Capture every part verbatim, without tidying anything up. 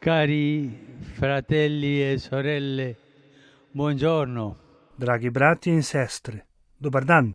Cari fratelli e sorelle, buongiorno. Dragi brati in sestre, dobar dan.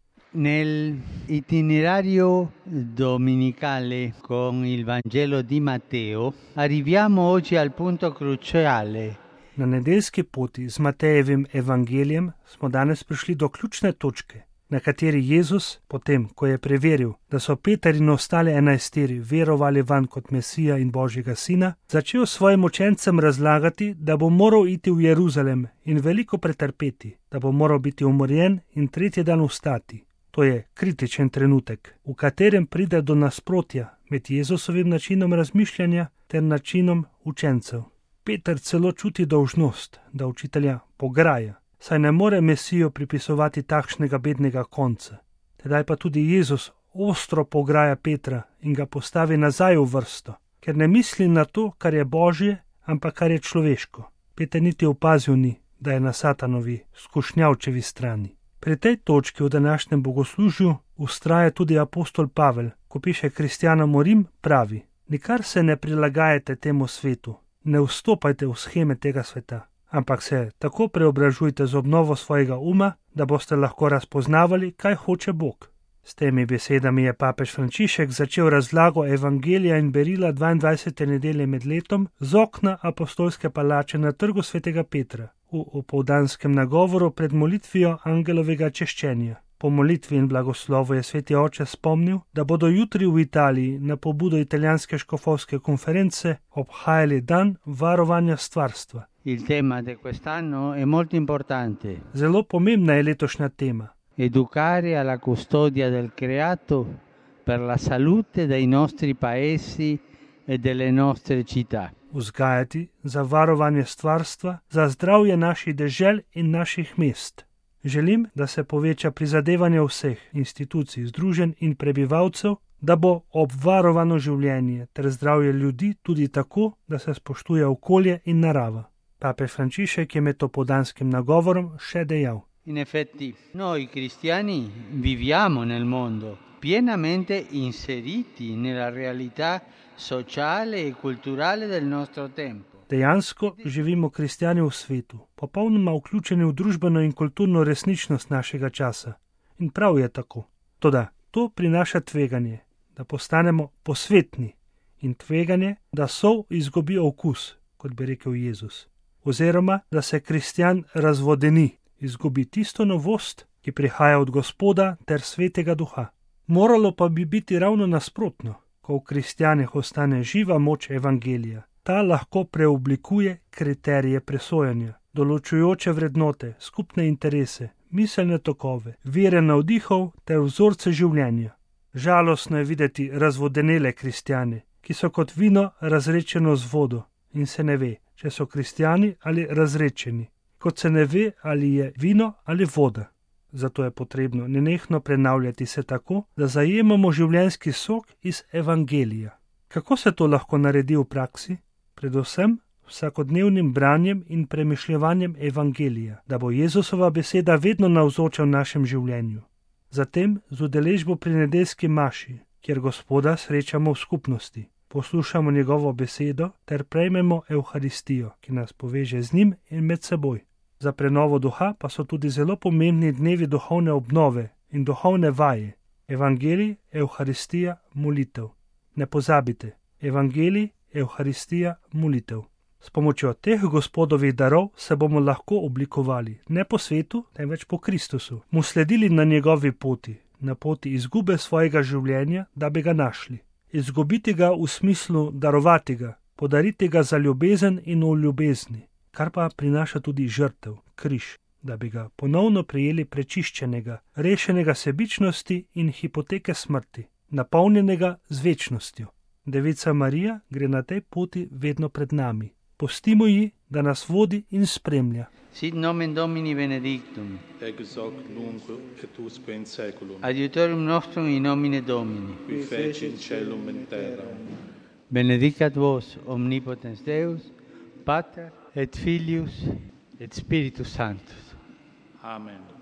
Nell'itinerario domenicale con il Vangelo di Matteo arriviamo oggi al punto cruciale. Na nedeljski poti z Matejevim evangelijem smo danes prišli do ključne točke, na kateri Jezus, potem ko je preveril, da so Peter in ostale enajsteri verovali vanj kot Mesija in Božjega sina, začel svojim učencem razlagati, da bo moral iti v Jeruzalem in veliko pretrpeti, da bo moral biti umorjen in tretji dan vstati. To je kritičen trenutek, v katerem pride do nasprotja med Jezusovim načinom razmišljanja ter načinom učencev. Peter celo čuti dolžnost, da učitelja pograja, saj ne more Mesijo pripisovati takšnega bednega konca. Tedaj pa tudi Jezus ostro pograja Petra in ga postavi nazaj v vrsto, ker ne misli na to, kar je Božje, ampak kar je človeško. Peter niti opazil ni, da je na Satanovi skušnjavčevi strani. Pri tej točki v današnjem bogoslužju vztraja tudi apostol Pavel, ko piše kristjanom v Rim, pravi: nikar se ne prilagajate temu svetu, ne vstopajte v sheme tega sveta, ampak se tako preobražujte z obnovo svojega uma, da boste lahko razpoznavali, kaj hoče Bog. S temi besedami je papež Frančišek začel razlago evangelija in berila dvaindvajsete nedelje med letom z okna apostolske palače na trgu svetega Petra, v opoldanskem nagovoru pred molitvijo angelovega češčenja. Po molitvi in blagoslovu je sveti oče spomnil, da bodo jutri v Italiji na pobudo italijanske škofovske konference obhajali dan varovanja stvarstva. Il tema di quest'anno è molto importante. Zelo pomembna je letošnja tema. Educare alla custodia del creato per la salute dei nostri paesi e delle nostre città. Vzgajati za varovanje stvarstva, za zdravje naših dežel in naših mest. Želim, da se poveča prizadevanje vseh institucij, združenj in prebivalcev, da bo obvarovano življenje ter zdravje ljudi tudi tako, da se spoštuje okolje in narava. Papež Frančišek je med opoldanskim nagovorom še dejal: In effetti, noi cristiani viviamo nel mondo, pienamente inseriti nella realtà sociale e culturale del nostro tempo. Dejansko živimo kristjani v svetu, popolnoma vključeni v družbeno in kulturno resničnost našega časa. In prav je tako. Toda to prinaša tveganje, da postanemo posvetni, in tveganje, da sol izgubi okus, kot bi rekel Jezus. Oziroma, da se kristjan razvodeni, izgubi tisto novost, ki prihaja od Gospoda ter svetega duha. Moralo pa bi biti ravno nasprotno, ko v kristjanih ostane živa moč evangelija. Ta lahko preoblikuje kriterije presojanja, določujoče vrednote, skupne interese, miselne tokove, vire navdihov ter vzorce življenja. Žalostno je videti razvodenele kristjane, ki so kot vino razrečeno z vodo in se ne ve, če so kristjani ali razrečeni, kot se ne ve, ali je vino ali voda. Zato je potrebno nenehno prenavljati se tako, da zajemamo življenjski sok iz evangelija. Kako se to lahko naredi v praksi? Predvsem vsakodnevnim branjem in premišljevanjem evangelija, da bo Jezusova beseda vedno navzoča v našem življenju. Zatem z udeležbo pri nedeljski maši, kjer Gospoda srečamo v skupnosti, poslušamo njegovo besedo ter prejmemo Evharistijo, ki nas poveže z njim in med seboj. Za prenovo duha pa so tudi zelo pomembni dnevi duhovne obnove in duhovne vaje. Evangelij, Evharistija, molitev. Ne pozabite, evangelij, Evharistija, molitev. S pomočjo teh Gospodovih darov se bomo lahko oblikovali, ne po svetu, temveč po Kristusu, mu sledili na njegovi poti, na poti izgube svojega življenja, da bi ga našli. Izgubiti ga v smislu darovati ga, podariti ga za ljubezen in v ljubezni, kar pa prinaša tudi žrtev, križ, da bi ga ponovno prijeli prečiščenega, rešenega sebičnosti in hipoteke smrti, napolnjenega z večnostjo. Devica Marija gre na tej poti vedno pred nami. Pustimo ji, da nas vodi in spremlja. Sit nomen Domini benedictum. Ex hoc nunc et usque in saeculum. Adiutorium nostrum in nomine Domini. Qui feci caelum et terra. Benedicat vos omnipotens Deus, Pater et Filius et Spiritus Sanctus. Amen.